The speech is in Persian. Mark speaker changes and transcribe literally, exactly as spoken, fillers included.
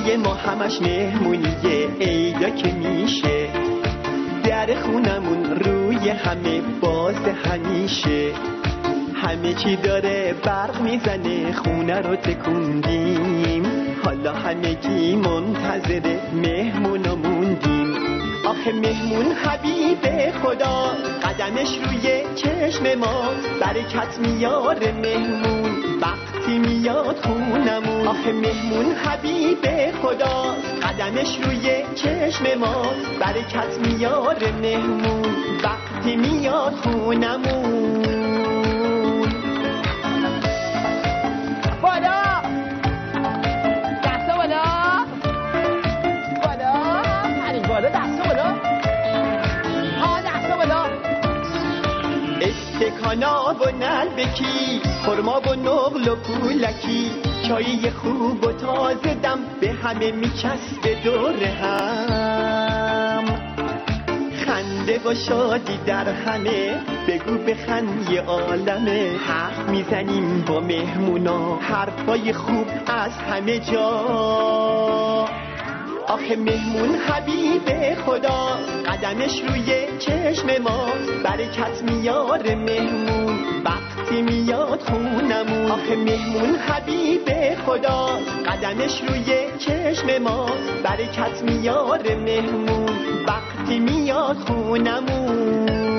Speaker 1: روی ما همش مهمونیه، عیدا که میشه در خونمون روی همه باز همیشه. همه چی داره برق میزنه، خونه رو تکوندیم، حالا همگی منتظر مهمونا موندیم. آخه مهمون حبیب خدا، قدمش روی چشم ما، برکت میاره مهمون وقتی میاد خونمون. آخه مهمون حبیب خدا، قدمش روی چشم ما، برکت میاره مهمون وقتی میاد خونمون.
Speaker 2: بالا دستا بالا بالا همین بالا دستا بالا ها دستا بالا.
Speaker 1: استکانا و نلبکی، خرما و نقل و پولکی، چایی خوب و تازه دم به همه میچسبه دور هم. خنده و شادی در همه، بگو بخند یه عالمه. حرف میزنیم با مهمونا، حرفای خوب از همه جا. آخه مهمون حبیب خدا، قدمش روی چشم ما، برکت میاره مهمون وقتی میاد خونمون. آخه مهمون حبیب خدا، قدمش روی چشم ما، برکت میاره مهمون وقتی میاد خونمون.